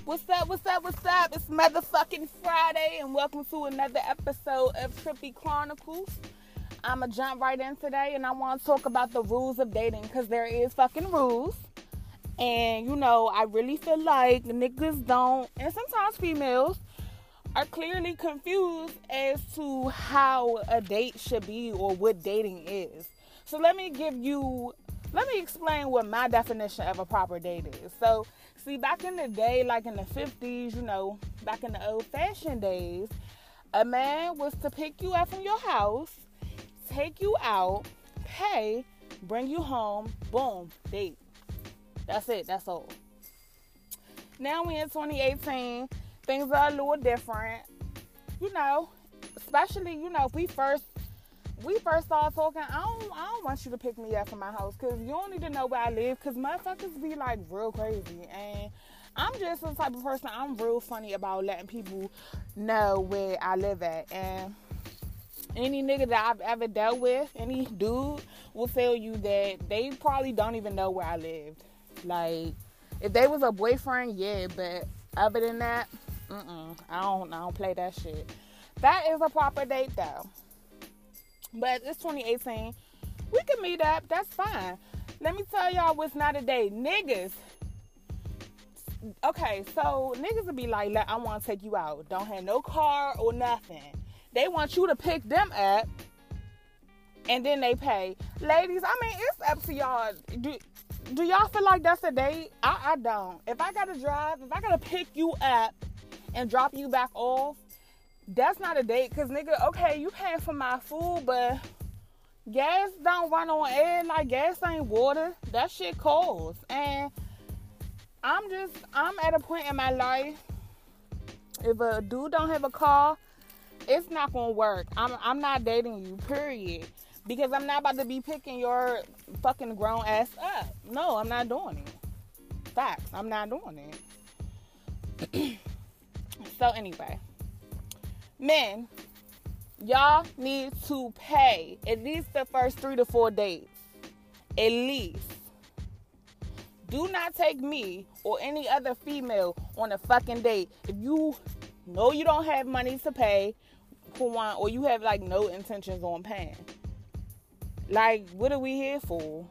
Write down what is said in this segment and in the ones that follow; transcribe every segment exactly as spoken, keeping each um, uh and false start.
What's up, what's up, what's up? It's motherfucking Friday, and welcome to another episode of Trippy Chronicles. I'ma jump right in today, and I want to talk about the rules of dating, because there is fucking rules. And, you know, I really feel like niggas don't, and sometimes females, are clearly confused as to how a date should be or what dating is. So let me give you, let me explain what my definition of a proper date is. So, see, back in the day, like in the fifties, you know, back in the old-fashioned days, a man was to pick you up from your house, take you out, pay, bring you home, boom, date. That's it, that's all. Now we in twenty eighteen, things are a little different. You know, especially, you know, if we first, we first started talking, I don't, I don't want you to pick me up from my house, because you don't need to know where I live, because motherfuckers be, like, real crazy, and I'm just the type of person, I'm real funny about letting people know where I live at, and any nigga that I've ever dealt with, any dude, will tell you that they probably don't even know where I lived. Like, if they was a boyfriend, yeah, but other than that, mm-mm, I don't, I don't play that shit. That is a proper date, though. But it's twenty eighteen. We can meet up. That's fine. Let me tell y'all what's not a date. Niggas. Okay, so niggas will be like, I want to take you out. Don't have no car or nothing. They want you to pick them up, and then they pay. Ladies, I mean, it's up to y'all. Do, do y'all feel like that's a date? I, I don't. If I got to drive, if I got to pick you up and drop you back off, that's not a date, because, nigga, okay, you paying for my food, but gas don't run on air. Like, gas ain't water. That shit costs. And I'm just, I'm at a point in my life, if a dude don't have a car, it's not gonna work. I'm, I'm not dating you, period. Because I'm not about to be picking your fucking grown ass up. No, I'm not doing it. Facts, I'm not doing it. So, anyway. Men, y'all need to pay at least the first three to four days. At least. Do not take me or any other female on a fucking date if you know you don't have money to pay for one, or you have, like, no intentions on paying. Like, what are we here for?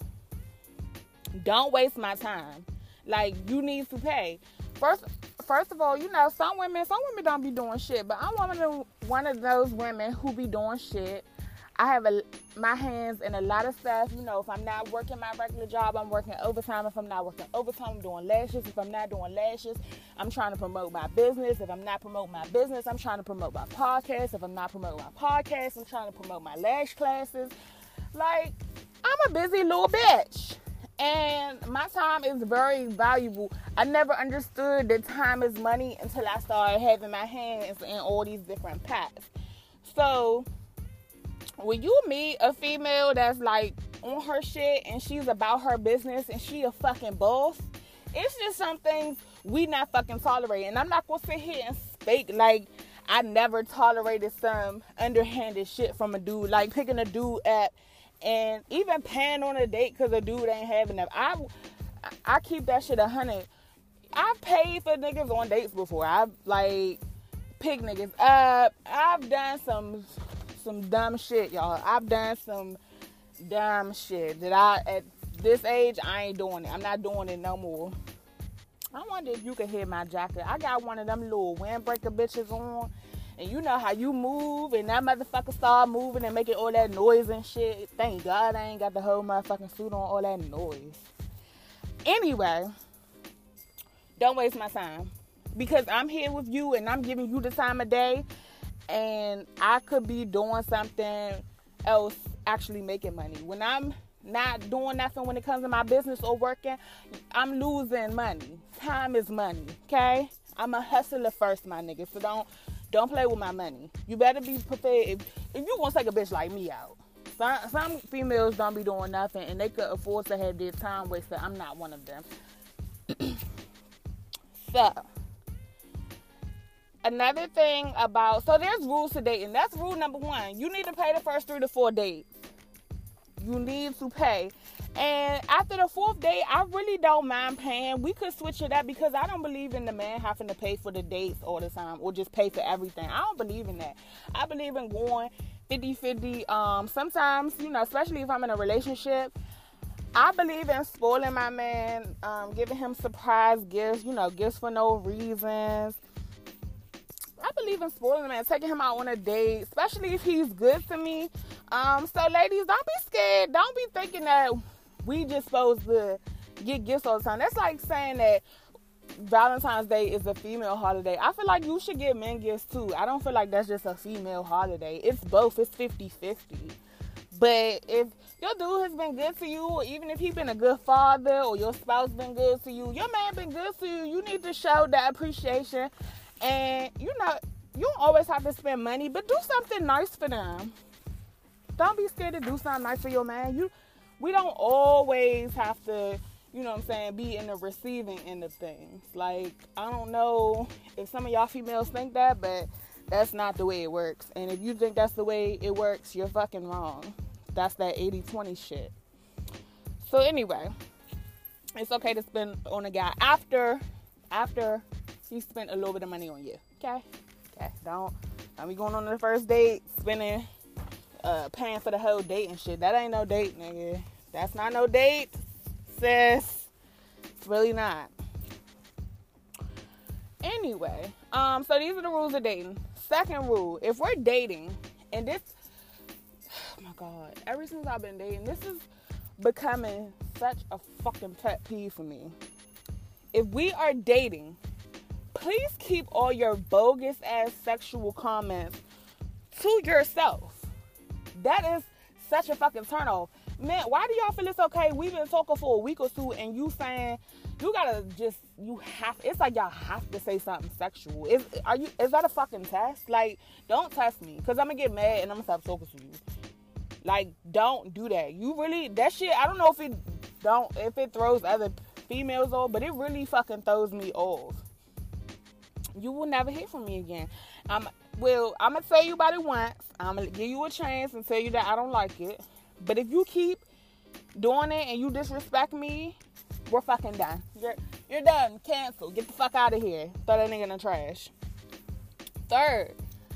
Don't waste my time. Like, you need to pay. First First of all, you know, some women, some women don't be doing shit, but I'm one of the, one of those women who be doing shit. I have a, my hands in a lot of stuff. You know, if I'm not working my regular job, I'm working overtime. If I'm not working overtime, I'm doing lashes. If I'm not doing lashes, I'm trying to promote my business. If I'm not promoting my business, I'm trying to promote my podcast. If I'm not promoting my podcast, I'm trying to promote my lash classes. Like, I'm a busy little bitch. And my time is very valuable. I never understood that time is money until I started having my hands in all these different pots. So, when you meet a female that's, like, on her shit and she's about her business and she a fucking boss, it's just some things we not fucking tolerate. And I'm not going to sit here and speak like I never tolerated some underhanded shit from a dude. Like, picking a dude up and even paying on a date because a dude ain't having enough. I, I keep that shit a hundred. I've paid for niggas on dates before. I've, like, picked niggas up. I've done some some dumb shit, y'all. I've done some dumb shit that I, at this age, I ain't doing it. I'm not doing it no more. I wonder if you can hear my jacket. I got one of them little windbreaker bitches on. And you know how you move, and that motherfucker start moving and making all that noise and shit. Thank God I ain't got the whole motherfucking suit on, all that noise. Anyway, don't waste my time. Because I'm here with you, and I'm giving you the time of day. And I could be doing something else, actually making money. When I'm not doing nothing when it comes to my business or working, I'm losing money. Time is money, okay? I'm a hustler first, my nigga. So don't... Don't play with my money. You better be prepared if, if you gonna take a bitch like me out. Some, some females don't be doing nothing and they could afford to have their time wasted. I'm not one of them. So, another thing about, so there's rules to dating. That's rule number one. You need to pay the first three to four dates. You need to pay. And after the fourth date, I really don't mind paying. We could switch it up because I don't believe in the man having to pay for the dates all the time or just pay for everything. I don't believe in that. I believe in going fifty-fifty. Um, sometimes, you know, especially if I'm in a relationship, I believe in spoiling my man, um, giving him surprise gifts, you know, gifts for no reasons. I believe in spoiling him and taking him out on a date, especially if he's good to me. Um, so, ladies, don't be scared. Don't be thinking that we just supposed to get gifts all the time. That's like saying that Valentine's Day is a female holiday. I feel like you should give men gifts, too. I don't feel like that's just a female holiday. It's both. It's fifty-fifty. But if your dude has been good to you, or even if he's been a good father, or your spouse been good to you, your man been good to you, you need to show that appreciation. And, you know, you don't always have to spend money, but do something nice for them. Don't be scared to do something nice for your man. You, we don't always have to, you know what I'm saying, be in the receiving end of things. Like, I don't know if some of y'all females think that, but that's not the way it works. And if you think that's the way it works, you're fucking wrong. That's that eighty twenty shit. So anyway, it's okay to spend on a guy after, after he spent a little bit of money on you. Okay? Okay. Don't, don't be going on the first date, spending, uh, paying for the whole date and shit. That ain't no date, nigga. That's not no date, sis. It's really not. Anyway, um, so these are the rules of dating. Second rule, if we're dating, and this, oh my God, ever since I've been dating, this is becoming such a fucking pet peeve for me. If we are dating, please keep all your bogus ass sexual comments to yourself. That is such a fucking turnoff. Man, why do y'all feel it's okay? We've been talking for a week or two and you saying you gotta just, you have, it's like y'all have to say something sexual. Is, are you, is that a fucking test? Like, don't test me because I'm gonna get mad and I'm gonna stop talking to you. Like, don't do that. You really, that shit, I don't know if it don't, if it throws other females off, but it really fucking throws me off. You will never hear from me again. I'm, well, I'm going to tell you about it once. I'm going to give you a chance and tell you that I don't like it. But if you keep doing it and you disrespect me, we're fucking done. You're, you're done. Cancel. Get the fuck out of here. Throw that nigga in the trash. Third,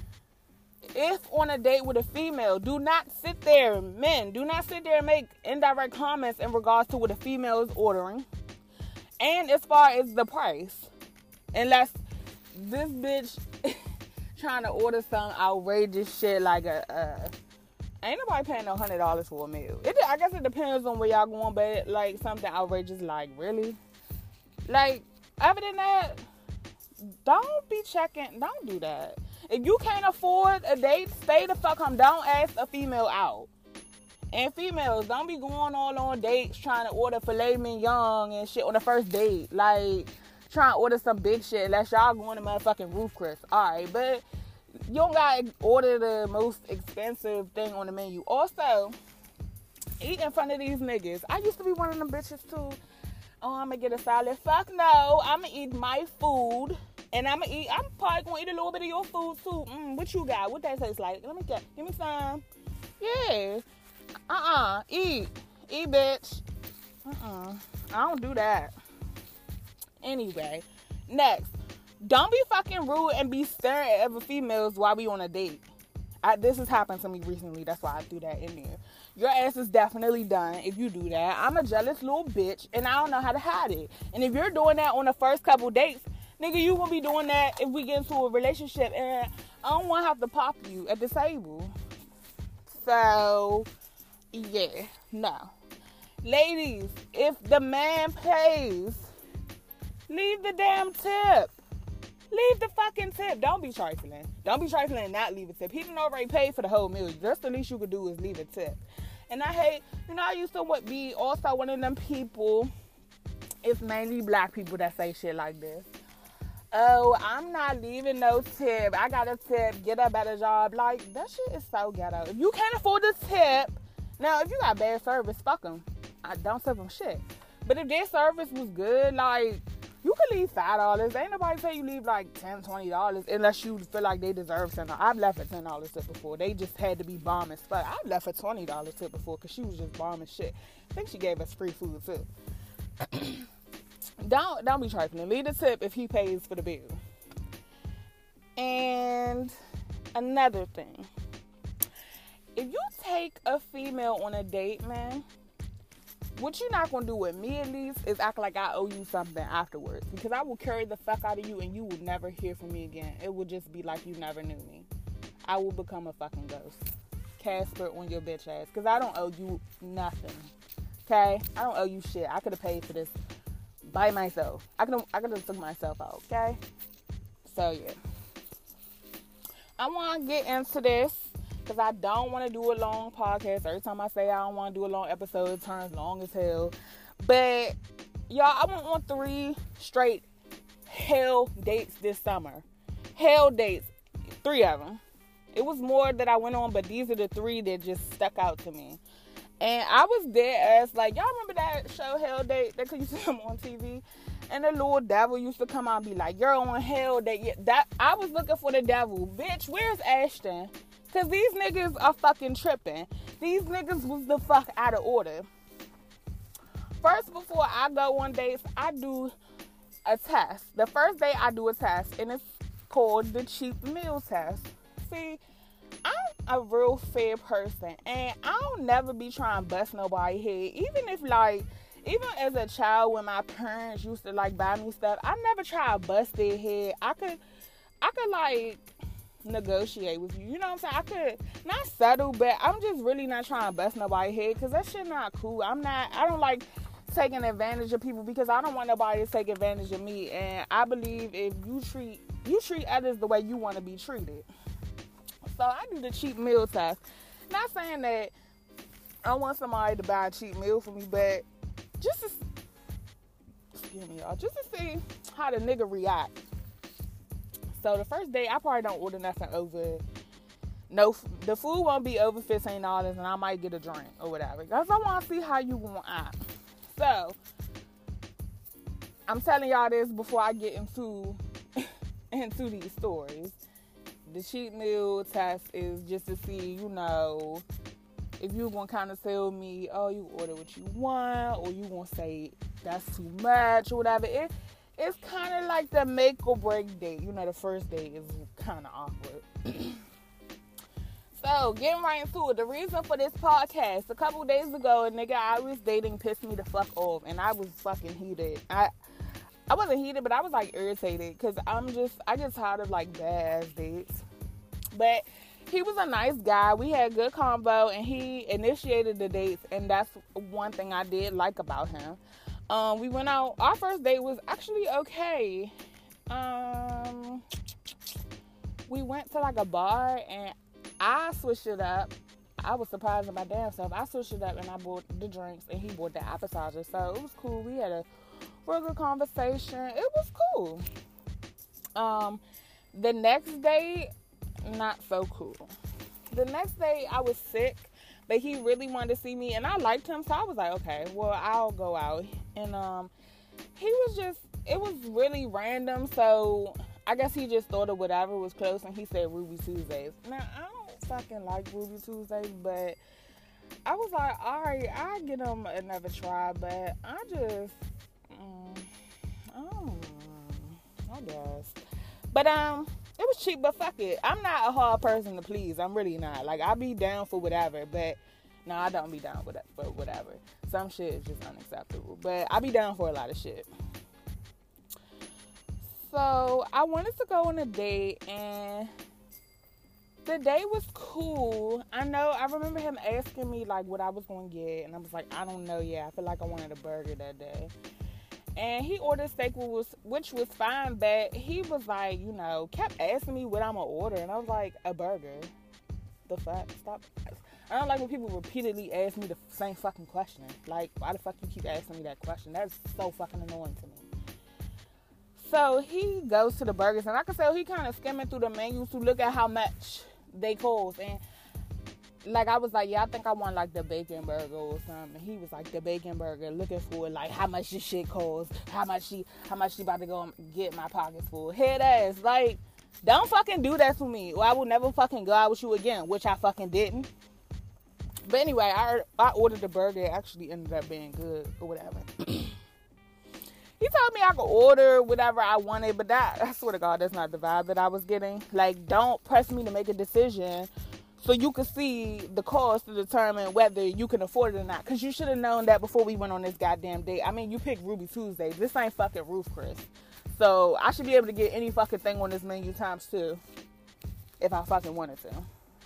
if on a date with a female, do not sit there, men, do not sit there and make indirect comments in regards to what a female is ordering. And as far as the price. Unless this bitch trying to order some outrageous shit like a, uh, ain't nobody paying no one hundred dollars for a meal. It, I guess it depends on where y'all going, but like something outrageous, like really? Like, other than that, don't be checking, don't do that. If you can't afford a date, stay the fuck home. Don't ask a female out. And females, don't be going all on dates trying to order filet mignon and shit on the first date. Like, trying to order some big shit unless y'all going to motherfucking Roof Chris. Alright, but you don't gotta order the most expensive thing on the menu. Also, eat in front of these niggas. I used to be one of them bitches too. Oh, I'm gonna get a salad. Fuck no. I'm gonna eat my food. And I'm gonna eat, I'm probably gonna eat a little bit of your food too. Mm, what you got? What that tastes like? Let me get, give me some. Yeah. Uh-uh. Eat. Eat, bitch. Uh-uh. I don't do that. Anyway, next. Don't be fucking rude and be staring at other females while we on a date. I, this has happened to me recently. That's why I threw that in there. Your ass is definitely done if you do that. I'm a jealous little bitch, and I don't know how to hide it. And if you're doing that on the first couple dates, nigga, you will be doing that if we get into a relationship. And I don't want to have to pop you at the table. So, yeah, no. Ladies, if the man pays, leave the damn tip. Leave the fucking tip. Don't be trifling. Don't be trifling and not leave a tip. He done already paid for the whole meal. Just the least you could do is leave a tip. And I hate, you know, I used to be also one of them people, it's mainly black people that say shit like this. Oh, I'm not leaving no tip. I got a tip. Get a better job. Like, that shit is so ghetto. If you can't afford the tip, now, if you got bad service, fuck them. I don't tip them shit. But if their service was good, like, You could leave five dollars. Ain't nobody say you leave like ten dollars, twenty dollars unless you feel like they deserve ten dollars. I've left for ten dollars tip before. They just had to be bomb as fuck. I've left for twenty dollars tip before because she was just bomb as shit. I think she gave us free food too. don't, don't be trifling. Leave the tip if he pays for the bill. And another thing. If you take a female on a date, man, what you're not going to do with me, at least, is act like I owe you something afterwards. Because I will carry the fuck out of you and you will never hear from me again. It will just be like you never knew me. I will become a fucking ghost. Casper on your bitch ass. Because I don't owe you nothing. Okay? I don't owe you shit. I could have paid for this by myself. I could have I could have took myself out. Okay? So, yeah. I want to get into this. Because I don't want to do a long podcast. Every time I say I don't want to do a long episode, it turns long as hell. But, y'all, I went on three straight hell dates this summer. Hell dates. Three of them. It was more that I went on, but these are the three that just stuck out to me. And I was dead ass. Like, y'all remember that show, Hell Date? That used to come on T V? And the little devil used to come out and be like, you're on hell date. Yeah, that, I was looking for the devil. Bitch, where's Ashton? Because these niggas are fucking tripping. These niggas was the fuck out of order. First, before I go on dates, I do a test. The first day I do a test, and it's called the cheap meal test. See, I'm a real fair person, and I don't never be trying to bust nobody's head. Even if, like, even as a child, when my parents used to, like, buy me stuff, I never try to bust their head. I could, I could, like... negotiate with you, you know what I'm saying? I could not settle, but I'm just really not trying to bust nobody's head because that shit not cool. I'm not, I don't like taking advantage of people because I don't want nobody to take advantage of me. And I believe if you treat you treat others the way you want to be treated. So I do the cheap meal test. Not saying that I want somebody to buy a cheap meal for me, but just to, excuse me, y'all, just to see how the nigga react. So the first day, I probably don't order nothing over, no, the food won't be over fifteen dollars and I might get a drink or whatever. Because I want to see how you going to act. So, I'm telling y'all this before I get into, into these stories. The cheap meal test is just to see, you know, if you're going to kind of tell me, oh, you order what you want, or you going to say that's too much or whatever. It, It's kind of like the make or break date. You know, the first date is kind of awkward. So, getting right into it. The reason for this podcast, a couple days ago, a nigga I was dating pissed me the fuck off. And I was fucking heated. I I wasn't heated, but I was, like, irritated. Because I'm just, I get tired of, like, bad ass dates. But he was a nice guy. We had good convo. And he initiated the dates. And that's one thing I did like about him. Um, we went out. Our first date was actually okay. Um, we went to like a bar and I switched it up. I was surprised at my damn self. I switched it up and I bought the drinks and he bought the appetizer. So it was cool. We had a real good conversation. It was cool. Um, the next day, not so cool. The next day I was sick. But he really wanted to see me, and I liked him, so I was like, okay, well, I'll go out. And um, he was just, it was really random, so I guess he just thought of whatever was close, and he said Ruby Tuesdays. Now, I don't fucking like Ruby Tuesdays, but I was like, all right, I'll get him another try, but I just, um, I don't know, I guess. But, um... it was cheap, but fuck it. I'm not a hard person to please. I'm really not. Like, I be down for whatever, but no, I don't be down with for whatever. Some shit is just unacceptable, but I be down for a lot of shit. So, I wanted to go on a date, and the date was cool. I know, I remember him asking me, like, what I was going to get, and I was like, I don't know yet. I feel like I wanted a burger that day. And he ordered steak, which was, which was fine, but he was like, you know, kept asking me what I'm going to order. And I was like, a burger. The fuck? Stop. I don't like when people repeatedly ask me the same fucking question. Like, why the fuck you keep asking me that question? That's so fucking annoying to me. So he goes to the burgers, and I can tell he kind of skimming through the menus to look at how much they cost. And like, I was like, yeah, I think I want, like, the bacon burger or something. He was like, the bacon burger, looking for, like, how much this shit costs, how much she, how much she about to go get my pockets full. Head ass, like, don't fucking do that to me, or I will never fucking go out with you again, which I fucking didn't. But anyway, I I ordered the burger. It actually ended up being good or whatever. He told me I could order whatever I wanted, but that, I swear to God, that's not the vibe that I was getting. Like, don't press me to make a decision so you can see the cost to determine whether you can afford it or not. Because you should have known that before we went on this goddamn date. I mean, you picked Ruby Tuesdays. This ain't fucking Ruth Chris. So I should be able to get any fucking thing on this menu times two if I fucking wanted to.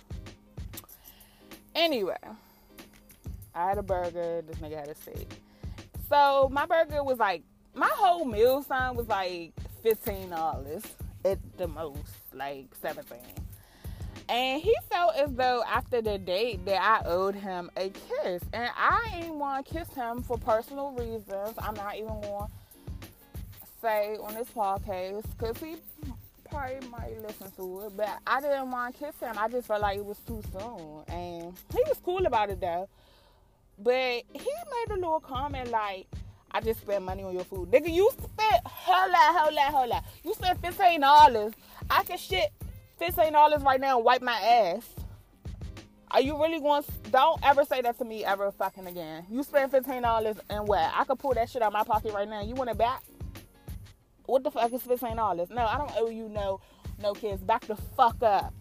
Anyway, I had a burger. This nigga had a steak. So my burger was like, my whole meal sign was like fifteen dollars at the most, like seventeen. And he felt as though after the date that I owed him a kiss. And I ain't want to kiss him for personal reasons. I'm not even going to say on this podcast because he probably might listen to it. But I didn't want to kiss him. I just felt like it was too soon. And he was cool about it though. But he made a little comment like, I just spent money on your food. Nigga, you spent, hold up, hold up, hold up. You spent fifteen dollars. I can shit fifteen dollars right now and wipe my ass. Are you really going to, don't ever say that to me ever fucking again. You spent fifteen dollars and what? I could pull that shit out of my pocket right now. You want it back? What the fuck is fifteen dollars? No, I don't owe you no, no kids. Back the fuck up.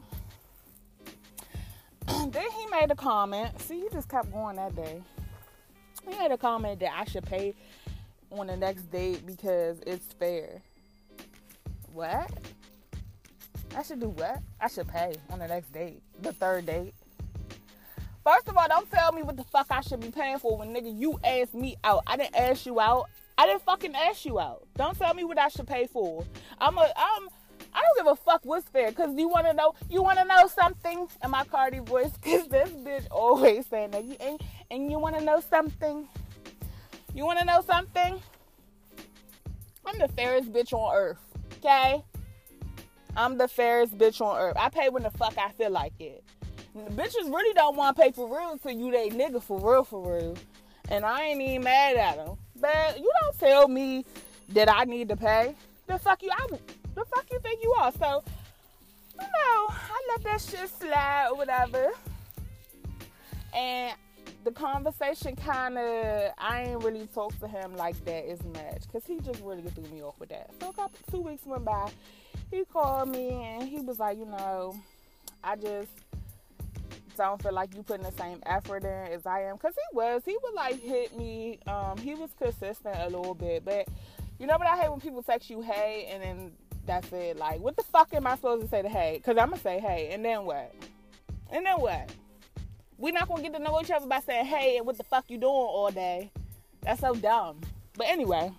Then he made a comment. See, he just kept going that day. He made a comment that I should pay on the next date because it's fair. What? I should do what? I should pay on the next date. The third date. First of all, don't tell me what the fuck I should be paying for when, nigga, you asked me out. I didn't ask you out. I didn't fucking ask you out. Don't tell me what I should pay for. I'm a, I'm, I don't give a fuck what's fair. Because you want to know, you want to know something? In my Cardi voice. Because this bitch always saying that. You, and, and you want to know something? You want to know something? I'm the fairest bitch on earth. Okay? I'm the fairest bitch on earth. I pay when the fuck I feel like it. And the bitches really don't want to pay for real till you they nigga for real, for real. And I ain't even mad at them. But you don't tell me that I need to pay. The fuck you, I, the fuck you think you are? So, you know, I let that shit slide or whatever. And the conversation kind of, I ain't really talked to him like that as much. Because he just really threw me off with that. So a couple, two weeks went by. He called me and he was like, you know, I just don't feel like you putting the same effort in as I am. Because he was. He would, like, hit me. Um, he was consistent a little bit. But you know what I hate when people text you, hey, and then that's it. Like, what the fuck am I supposed to say to hey? Because I'm going to say hey, and then what? And then what? We're not going to get to know each other by saying hey and what the fuck you doing all day. That's so dumb. But anyway,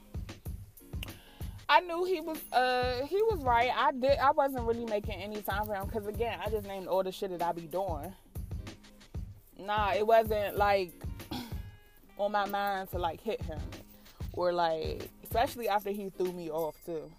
I knew he was uh he was right. I did I wasn't really making any time for him because again, I just named all the shit that I be doing. Nah, it wasn't like on my mind to like hit him or like, especially after he threw me off too.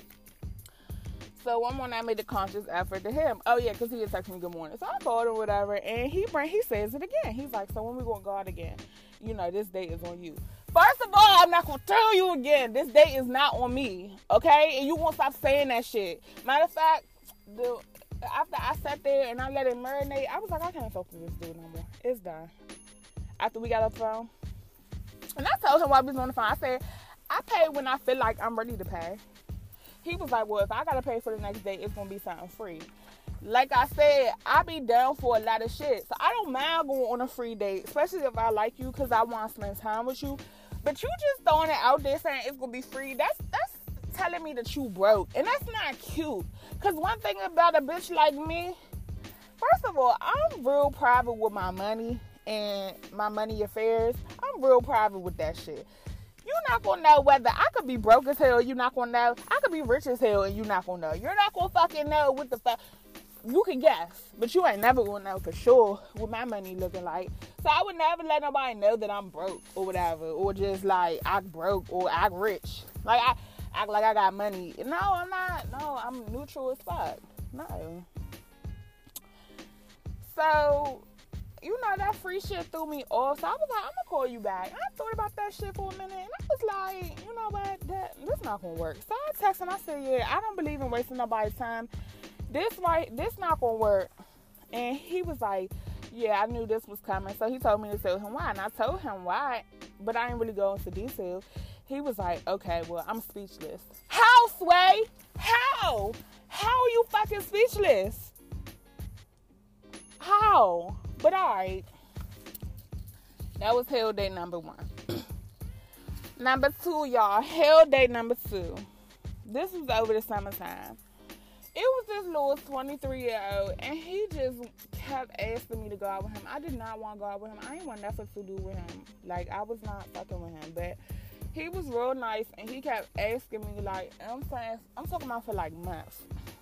So one morning I made a conscious effort to him. Oh yeah, because he had texted me good morning. So I called or whatever, and he bring he says it again. He's like, so when we gonna go out again? You know, this date is on you. First of all, I'm not gonna tell you again. This date is not on me, okay? And you won't stop saying that shit. Matter of fact, the after I sat there and I let it marinate, I was like, I can't talk to this dude no more. It's done. After we got off the phone, and I told him while we was on the phone, I said, I pay when I feel like I'm ready to pay. He was like, well, if I gotta pay for the next date, it's gonna be something free. Like I said, I be down for a lot of shit. So I don't mind going on a free date, especially if I like you, because I want to spend time with you. But you just throwing it out there saying it's gonna be free, that's that's telling me that you broke. And that's not cute. Because one thing about a bitch like me, first of all, I'm real private with my money and my money affairs. I'm real private with that shit. You're not gonna know whether I could be broke as hell, you're not gonna know. I could be rich as hell and you're not gonna know. You're not gonna fucking know what the fuck. You can guess, but you ain't never gonna know for sure what my money looking like. So I would never let nobody know that I'm broke or whatever, or just like act broke or act rich. Like I act like I got money. No, I'm not. No, I'm neutral as fuck. No. So you know, that free shit threw me off. So I was like, I'm gonna call you back. I thought about that shit for a minute, and I was like, you know what, that this not gonna work. So I texted him. I said, yeah, I don't believe in wasting nobody's time. This right, this not gonna work. And he was like, yeah, I knew this was coming. So he told me to tell him why, and I told him why, but I didn't really go into detail. He was like, okay, well, I'm speechless. How, Sway? How? How are you fucking speechless? How? But all right. That was hell day number one. Number two, y'all. Hell day number two. This was over the summertime. It was this little twenty-three-year-old, and he just kept asking me to go out with him. I did not want to go out with him. I didn't want nothing to do with him. Like, I was not fucking with him. But he was real nice, and he kept asking me, like, I'm saying, I'm talking about for, like, months.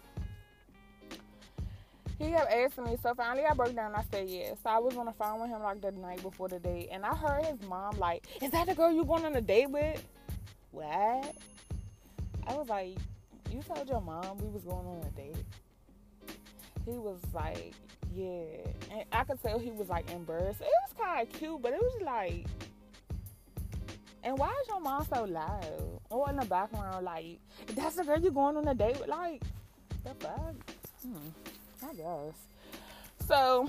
He kept asking me, so finally I broke down and I said yes. So I was on the phone with him, like, the night before the date, and I heard his mom, like, is that the girl you going on a date with? What? I was like, you told your mom we was going on a date? He was like, yeah. And I could tell he was, like, embarrassed. It was kind of cute, but it was like, and why is your mom so loud? Or in the background, like, that's the girl you going on a date with? Like, the fuck? Hmm, I guess. So,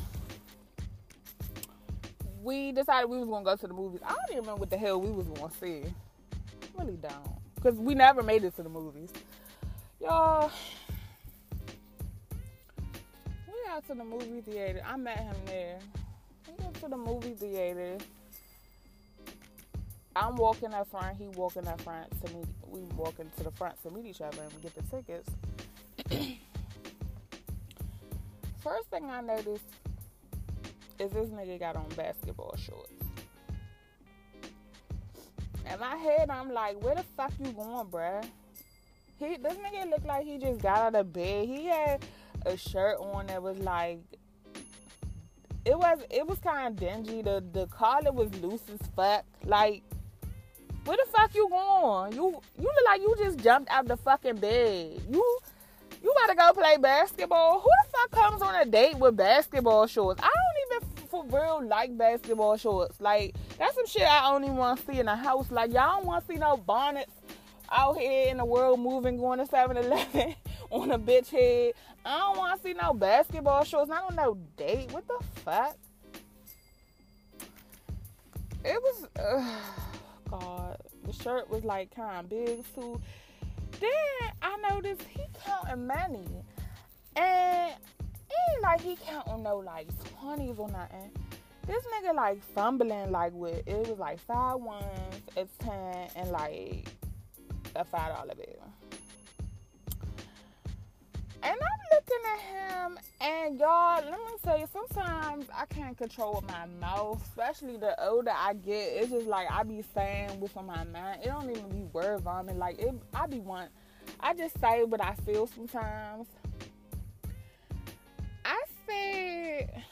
we decided we was going to go to the movies. I don't even remember what the hell we was going to see. Really don't. Because we never made it to the movies. Y'all, we got to the movie theater. I met him there. We got to the movie theater. I'm walking up front. He walking up front to meet. We walking to the front to meet each other and get the tickets. First thing I noticed is this nigga got on basketball shorts. In my head, I'm like, where the fuck you going, bruh? He, this nigga looked like he just got out of bed. He had a shirt on that was like, it was it was kind of dingy. The the collar was loose as fuck. Like, where the fuck you going? You you look like you just jumped out the fucking bed. You you about to go play basketball? Who the fuck comes on a date with basketball shorts? I don't even for real like basketball shorts. Like, that's some shit I only want to see in a house. Like, y'all don't want to see no bonnets out here in the world moving, going to seven eleven on a bitch head. I don't want to see no basketball shorts. Not on no date. What the fuck? It was, uh, God, the shirt was like kind of big too. Then I noticed he counting money. And it ain't like he counting no like twenties or nothing. This nigga like fumbling like with, it was like five ones, a ten, and like a five dollar bill. And I'm looking at him, and y'all, let me tell you, sometimes I can't control my mouth, especially the older I get. It's just like I be saying what's on my mind. It don't even be word vomit. Like, it, I be want, I just say what I feel sometimes. I said,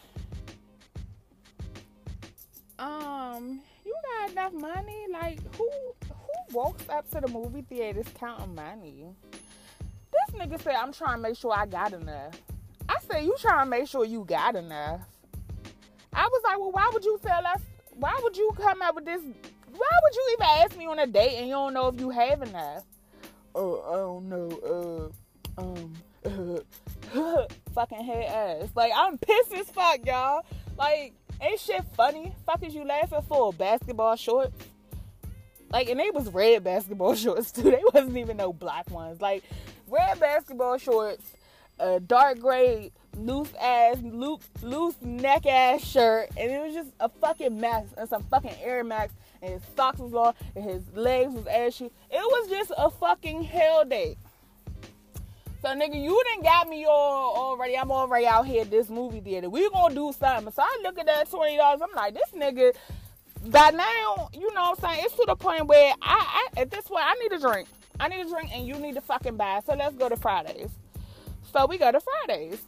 um, you got enough money? Like, who who walks up to the movie theaters counting money? This nigga said, I'm trying to make sure I got enough. I said, you trying to make sure you got enough? I was like, well, why would you tell us? Why would you come up with this? Why would you even ask me on a date and you don't know if you have enough? Oh, I don't know. Uh, um, uh, fucking head ass. Like, I'm pissed as fuck, y'all. Like, ain't shit funny. Fuck is you laughing for? Basketball shorts? Like, and they was red basketball shorts, too. They wasn't even no black ones. Like, red basketball shorts, a dark gray, loose ass, loose, loose neck ass shirt, and it was just a fucking mess, and some fucking Air Max, and his socks was long, and his legs was ashy. It was just a fucking hell day. So, nigga, you done got me all already. I'm already out here at this movie theater. We gonna do something. So, I look at that twenty dollars. I'm like, this nigga, by now, you know what I'm saying? It's to the point where, I, I at this point, I need a drink. I need a drink, and you need to fucking buy. So, let's go to Fridays. So, we go to Fridays.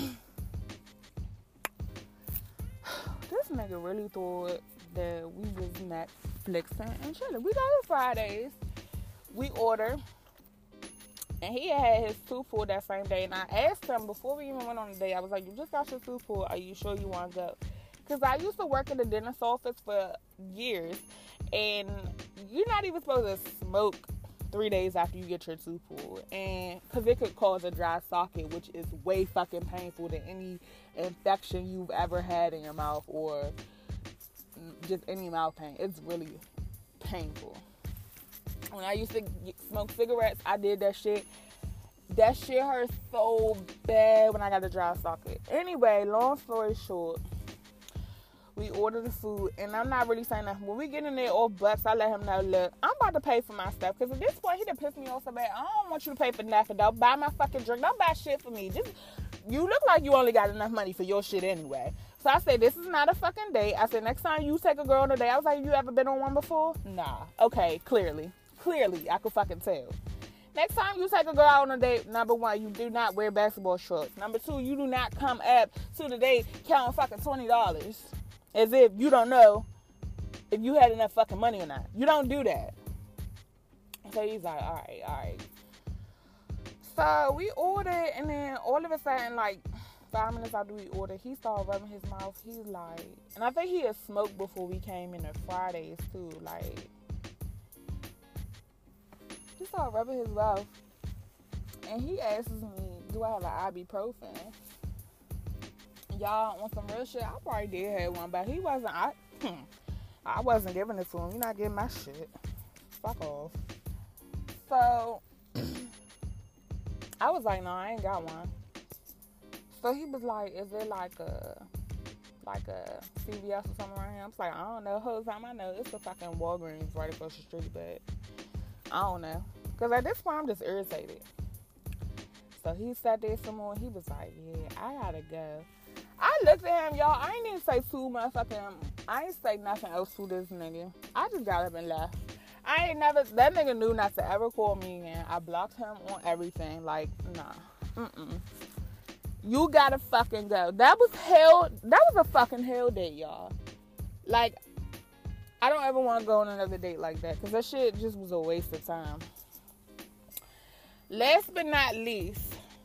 This nigga really thought that we was Netflixing and chilling. We go to Fridays. We order. And he had his tooth pulled that same day. And I asked him before we even went on the date, I was like, you just got your tooth pulled. Are you sure you want to go? Because I used to work in the dentist office for years, and you're not even supposed to smoke three days after you get your tooth pulled, and because it could cause a dry socket, which is way fucking painful than any infection you've ever had in your mouth or just any mouth pain. It's really painful. When I used to get, smoke cigarettes, I did that shit. That shit hurt so bad when I got a dry socket. Anyway, long story short, we ordered the food, and I'm not really saying nothing. When we get in there off bucks, I let him know, look, I'm about to pay for my stuff. Because at this point, he done pissed me off so bad. I don't want you to pay for nothing. Don't buy my fucking drink. Don't buy shit for me. Just, you look like you only got enough money for your shit anyway. So I said, this is not a fucking date. I said, next time you take a girl on a date, I was like, you ever been on one before? Nah. Okay, clearly. Clearly, I could fucking tell. Next time you take a girl out on a date, number one, you do not wear basketball shorts. Number two, you do not come up to the date counting fucking twenty dollars. As if you don't know if you had enough fucking money or not. You don't do that. So he's like, all right, all right. So we ordered, and then all of a sudden, like, five minutes after we ordered, he started rubbing his mouth. He's like, and I think he had smoked before we came in the Fridays, too. Like, he started rubbing his mouth. And he asks me, do I have an ibuprofen? Y'all, on some real shit, I probably did have one, but he wasn't, I, I wasn't giving it to him. You're not getting my shit. Fuck off. So, I was like, no, I ain't got one. So he was like, is it like a, like a C V S or something around here? I was like, I don't know. The whole time I know it's a fucking Walgreens right across the street, but I don't know. Because at this point, I'm just irritated. So he sat there some more, and he was like, yeah, I gotta go. I looked at him, y'all. I ain't even say too motherfucking, I ain't say nothing else to this nigga. I just got up and left. I ain't never, that nigga knew not to ever call me again. I blocked him on everything. Like, nah. Mm-mm. You gotta fucking go. That was hell, that was a fucking hell date, y'all. Like, I don't ever want to go on another date like that, because that shit just was a waste of time. Last but not least,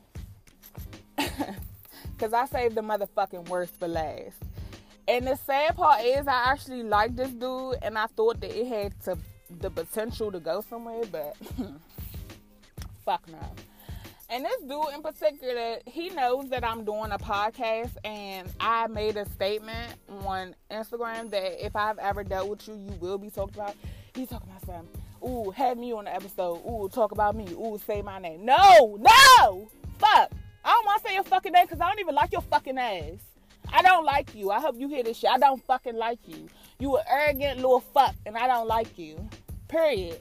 because I saved the motherfucking worst for last. And the sad part is I actually liked this dude, and I thought that it had to, the potential to go somewhere, but fuck no. And this dude in particular, he knows that I'm doing a podcast, and I made a statement on Instagram that if I've ever dealt with you, you will be talked about. He's talking about something. Ooh, have me on the episode. Ooh, talk about me. Ooh, say my name. No, no, fuck. I don't want to say your fucking name because I don't even like your fucking ass. I don't like you. I hope you hear this shit. I don't fucking like you. You an arrogant little fuck, and I don't like you. Period.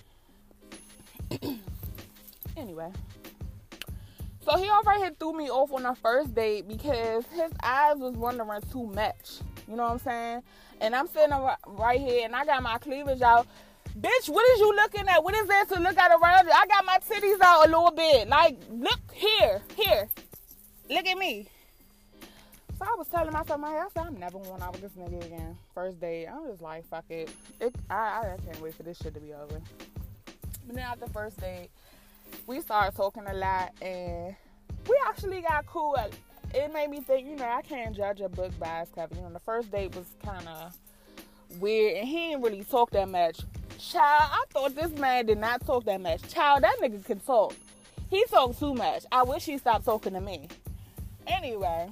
Anyway. So he already had threw me off on our first date because his eyes was wandering too much. You know what I'm saying? And I'm sitting right here, and I got my cleavage out. Bitch, what is you looking at? What is there to look at around you? I got my titties out a little bit. Like, look here, here. Look at me. So I was telling myself, I said, I'm never going out with this nigga again. First date, I'm just like, fuck it. it I, I can't wait for this shit to be over. But then after first date, we started talking a lot, and we actually got cool. It made me think, you know, I can't judge a book by its cover. You know, the first date was kind of weird, and he didn't really talk that much. Child, I thought this man did not talk that much. Child, that nigga can talk. He talks too much. I wish he stopped talking to me. Anyway,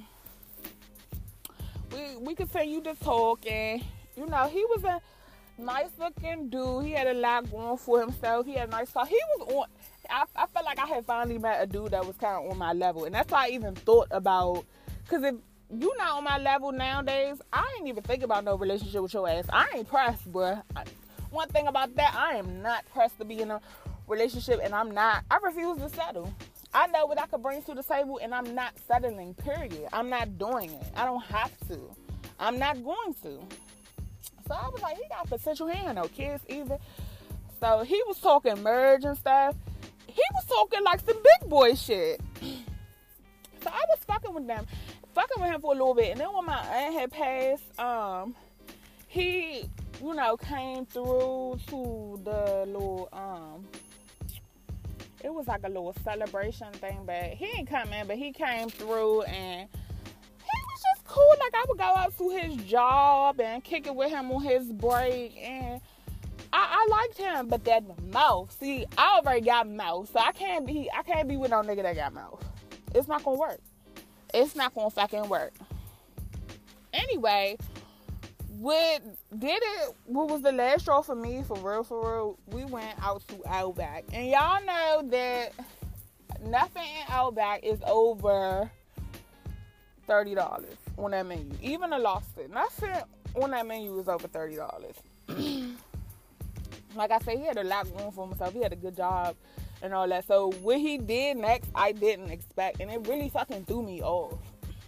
we we continued to talk, and, you know, he was a nice looking dude. He had a lot going for himself. He had a nice car. He was on, I, I felt like I had finally met a dude that was kind of on my level. And that's why I even thought about, because if you not on my level nowadays, I ain't even think about no relationship with your ass. I ain't pressed, bruh. I, one thing about that, I am not pressed to be in a relationship, and I'm not, I refuse to settle. I know what I could bring to the table, and I'm not settling, period. I'm not doing it. I don't have to. I'm not going to. So I was like, he got potential. He ain't no kids either. So he was talking merge and stuff. He was talking like some big boy shit. So I was fucking with them. Fucking with him for a little bit. And then when my aunt had passed, um, he, you know, came through to the little, um, it was like a little celebration thing, but he ain't come in, but he came through, and he was just cool. Like, I would go out to his job and kick it with him on his break, and I, I liked him. But that mouth, see, I already got mouth, so I can't be, I can't be with no nigga that got mouth. It's not gonna work. It's not gonna fucking work. Anyway, what did it, what was the last straw for me, for real, for real, we went out to Outback. And y'all know that nothing in Outback is over thirty dollars on that menu. Even a lobster, nothing on that menu is over thirty dollars. Like I said, he had a lot going for himself. He had a good job and all that. So what he did next, I didn't expect. And it really fucking threw me off.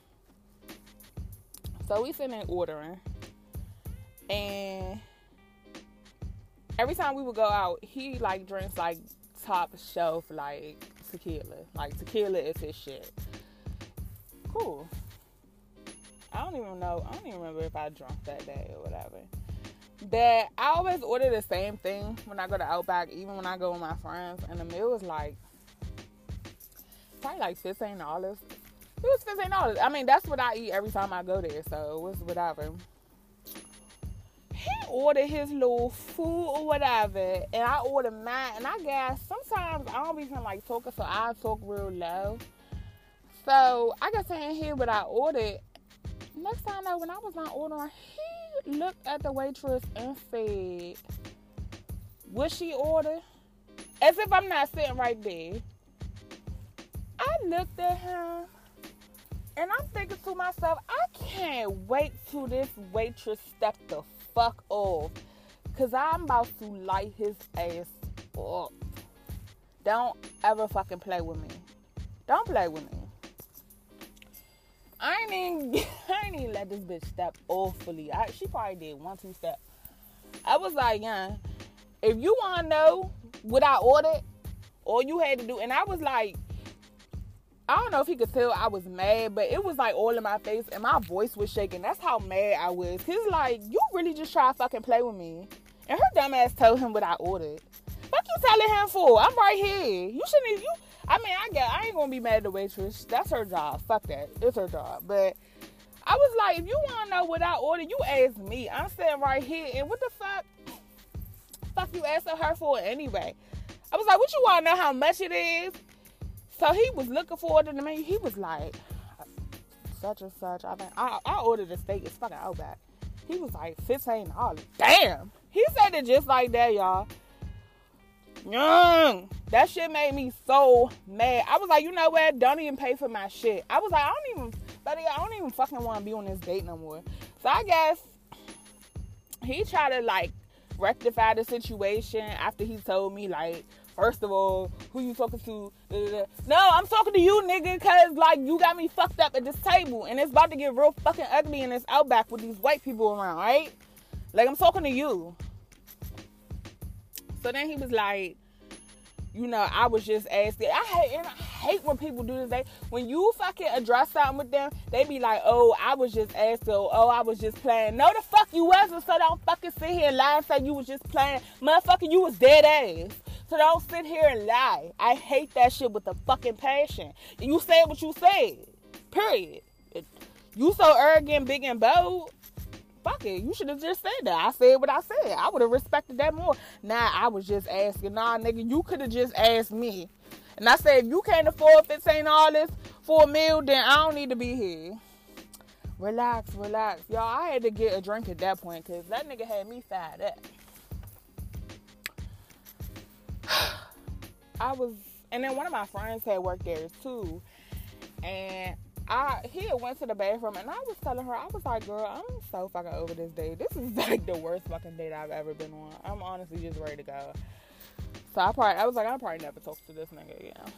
So we sitting there ordering. And every time we would go out, he, like, drinks, like, top shelf, like, tequila. Like, tequila is his shit. Cool. I don't even know. I don't even remember if I drunk that day or whatever. But I always order the same thing when I go to Outback, even when I go with my friends. And the meal was, like, probably, like, fifteen dollars. It was fifteen dollars. I mean, that's what I eat every time I go there, so it was whatever. He ordered his little food or whatever, and I ordered mine. And I guess sometimes I don't be feeling like talking, so I talk real low. So I got saying here what I ordered. Next time I know, when I was not ordering, he looked at the waitress and said, "What she ordered?" As if I'm not sitting right there. I looked at him, and I'm thinking to myself, I can't wait till this waitress step the fuck off, cause I'm about to light his ass up. Don't ever fucking play with me. Don't play with me. I ain't even, I ain't even let this bitch step awfully. I, she probably did one, two step. I was like, yeah, if you want to know what I ordered, all you had to do, and I was like, I don't know if he could tell I was mad, but it was like all in my face, and my voice was shaking. That's how mad I was. He's like, you really just try to fucking play with me. And her dumb ass told him what I ordered. Fuck you telling him for? I'm right here. You shouldn't, you, I mean, I get, I ain't gonna be mad at the waitress. That's her job. Fuck that. It's her job. But I was like, if you wanna know what I ordered, you ask me. I'm sitting right here, and what the fuck? Fuck you asking her for anyway? I was like, what you wanna know how much it is? So he was looking for it in the menu. He was like, such and such. I mean, I, I ordered a steak. It's fucking Outback. He was like, fifteen dollars. Damn. He said it just like that, y'all. Young. That shit made me so mad. I was like, you know what? Don't even pay for my shit. I was like, I don't even, buddy, I don't even fucking want to be on this date no more. So I guess he tried to, like, rectify the situation after he told me, like, first of all, who you talking to? No, I'm talking to you, nigga, because, like, you got me fucked up at this table, and it's about to get real fucking ugly in this Outback with these white people around, right? Like, I'm talking to you. So then he was like, you know, I was just asking. I hate, and I hate when people do this. They, when you fucking address something with them, they be like, oh, I was just asking. Oh, I was just playing. No, the fuck you wasn't. So don't fucking sit here and lie and say you was just playing. Motherfucker, you was dead ass. So don't sit here and lie. I hate that shit with a fucking passion. You said what you said. Period. You so arrogant, big and bold. Fuck it. You should have just said that. I said what I said. I would have respected that more. Nah, I was just asking. Nah, nigga, you could have just asked me. And I said, if you can't afford fifteen dollars for a meal, then I don't need to be here. Relax, relax. Y'all, I had to get a drink at that point because that nigga had me fired up. I was, and then one of my friends had worked there too. And I, he had went to the bathroom, and I was telling her, I was like, girl, I'm so fucking over this date. This is like the worst fucking date I've ever been on. I'm honestly just ready to go. So I probably, I was like, I'll probably never talk to this nigga again.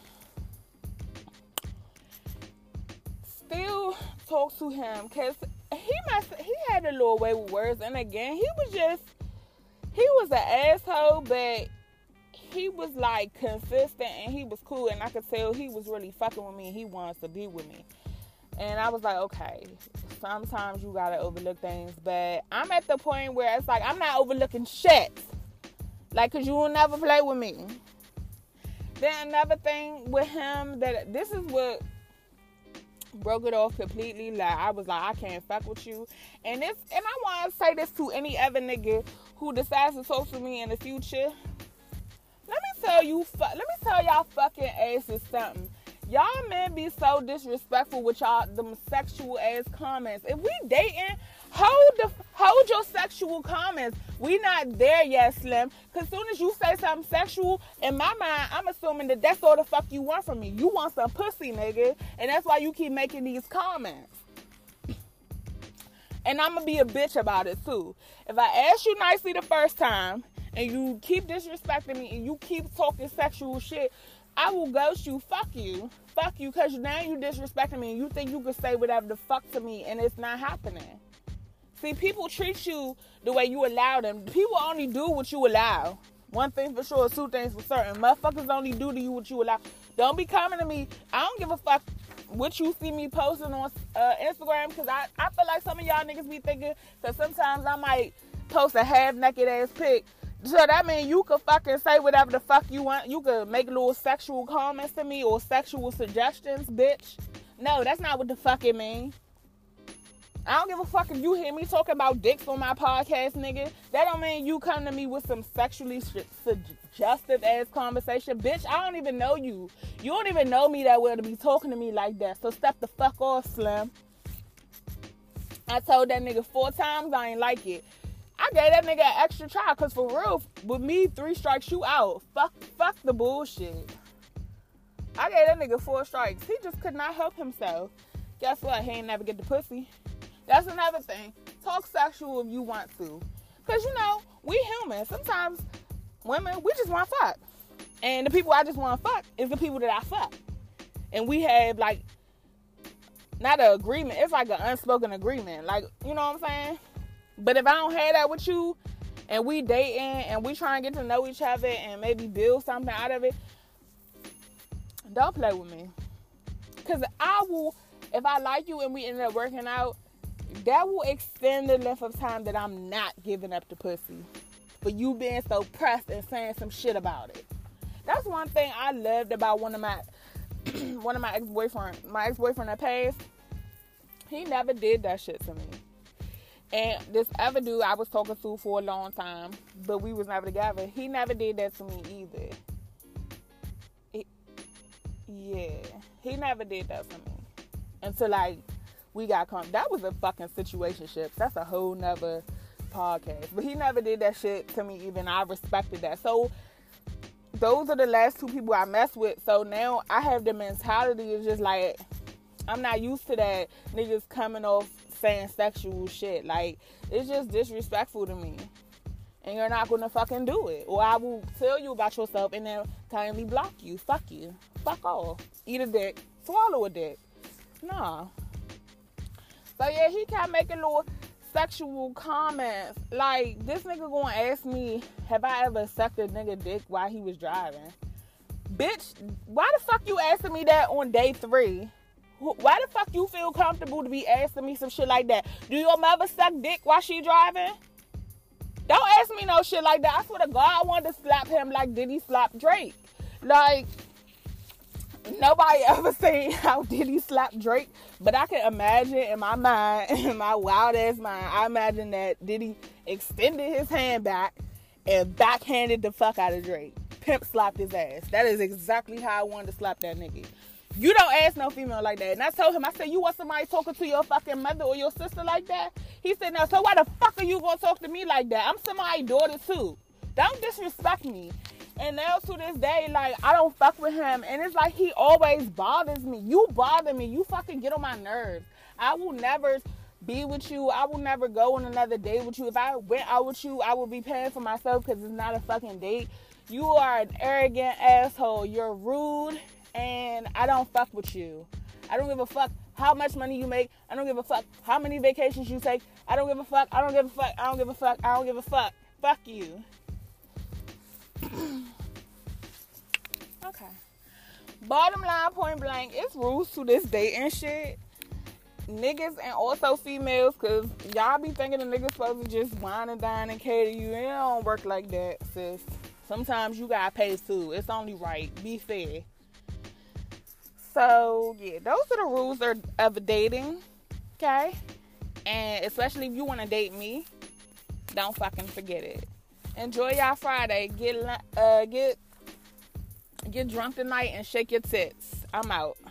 Still talk to him, because he must, he had a little way with words, and again, he was just, he was an asshole, but he was like consistent, and he was cool, and I could tell he was really fucking with me, and he wants to be with me. And I was like, okay, sometimes you gotta overlook things, but I'm at the point where it's like, I'm not overlooking shit. Like, cause you will never play with me. Then another thing with him, that this is what broke it off completely. Like, I was like, I can't fuck with you. And this, and I want to say this to any other nigga who decides to talk to me in the future. Let me tell you, let me tell y'all fucking asses something. Y'all men be so disrespectful with y'all them sexual ass comments. If we dating, hold the hold your sexual comments. We not there yet, Slim. Cause soon as you say something sexual, in my mind, I'm assuming that that's all the fuck you want from me. You want some pussy, nigga, and that's why you keep making these comments. And I'm gonna be a bitch about it too. If I ask you nicely the first time and you keep disrespecting me and you keep talking sexual shit, I will ghost you. Fuck you. Fuck you, because now you disrespecting me and you think you can say whatever the fuck to me, and it's not happening. See, people treat you the way you allow them. People only do what you allow. One thing for sure, two things for certain. Motherfuckers only do to you what you allow. Don't be coming to me. I don't give a fuck what you see me posting on uh, Instagram, because I, I feel like some of y'all niggas be thinking that sometimes I might post a half-naked ass pic. So that means you could fucking say whatever the fuck you want. You could make little sexual comments to me or sexual suggestions, bitch. No, that's not what the fuck it means. I don't give a fuck if you hear me talking about dicks on my podcast, nigga. That don't mean you come to me with some sexually su- suggestive ass conversation. Bitch, I don't even know you. You don't even know me that well to be talking to me like that. So step the fuck off, Slim. I told that nigga four times I ain't like it. I gave that nigga an extra try, because for real, with me, three strikes, you out. Fuck, fuck the bullshit. I gave that nigga four strikes. He just could not help himself. Guess what? He ain't never get the pussy. That's another thing. Talk sexual if you want to. Because, you know, we human. Sometimes women, we just want to fuck. And the people I just want to fuck is the people that I fuck. And we have, like, not an agreement. It's like an unspoken agreement. Like, you know what I'm saying? But if I don't have that with you, and we dating, and we trying to get to know each other, and maybe build something out of it, don't play with me. Because I will, if I like you and we end up working out, that will extend the length of time that I'm not giving up the pussy. For you being so pressed and saying some shit about it. That's one thing I loved about one of my, one of my ex-boyfriend, my ex-boyfriend that passed. He never did that shit to me. And this other dude I was talking to for a long time, but we was never together, he never did that to me either. He, yeah, he never did that to me. Until, like, we got come. That was a fucking situationship. That's a whole nother podcast. But he never did that shit to me even. I respected that. So, those are the last two people I messed with. So, now I have the mentality of just, like, I'm not used to that niggas coming off saying sexual shit. Like, it's just disrespectful to me. And you're not gonna fucking do it. Or I will tell you about yourself and then kindly block you. Fuck you. Fuck off. Eat a dick. Swallow a dick. Nah. So yeah, he kept making little sexual comments. Like, this nigga gonna ask me, have I ever sucked a nigga dick while he was driving? Bitch, why the fuck you asking me that on day three? Why the fuck you feel comfortable to be asking me some shit like that? Do your mother suck dick while she driving? Don't ask me no shit like that. I swear to God, I wanted to slap him like Diddy slapped Drake. Like, nobody ever seen how Diddy slapped Drake, but I can imagine in my mind, in my wild ass mind, I imagine that Diddy extended his hand back and backhanded the fuck out of Drake. Pimp slapped his ass. That is exactly how I wanted to slap that nigga. You don't ask no female like that. And I told him, I said, you want somebody talking to your fucking mother or your sister like that? He said, no, so why the fuck are you going to talk to me like that? I'm somebody's daughter too. Don't disrespect me. And now to this day, like, I don't fuck with him. And it's like he always bothers me. You bother me. You fucking get on my nerves. I will never be with you. I will never go on another date with you. If I went out with you, I would be paying for myself because it's not a fucking date. You are an arrogant asshole. You're rude. And I don't fuck with you. I don't give a fuck how much money you make. I don't give a fuck how many vacations you take. I don't give a fuck. I don't give a fuck. I don't give a fuck. I don't give a fuck. Fuck you. Okay. Bottom line, point blank, it's rules to this dating shit. Niggas and also females, because y'all be thinking the niggas supposed to just wine and dine and cater you. And it don't work like that, sis. Sometimes you gotta pay too. It's only right. Be fair. So, yeah, those are the rules of dating, okay? And especially if you want to date me, don't fucking forget it. Enjoy y'all Friday. Get, uh, get, get drunk tonight and shake your tits. I'm out.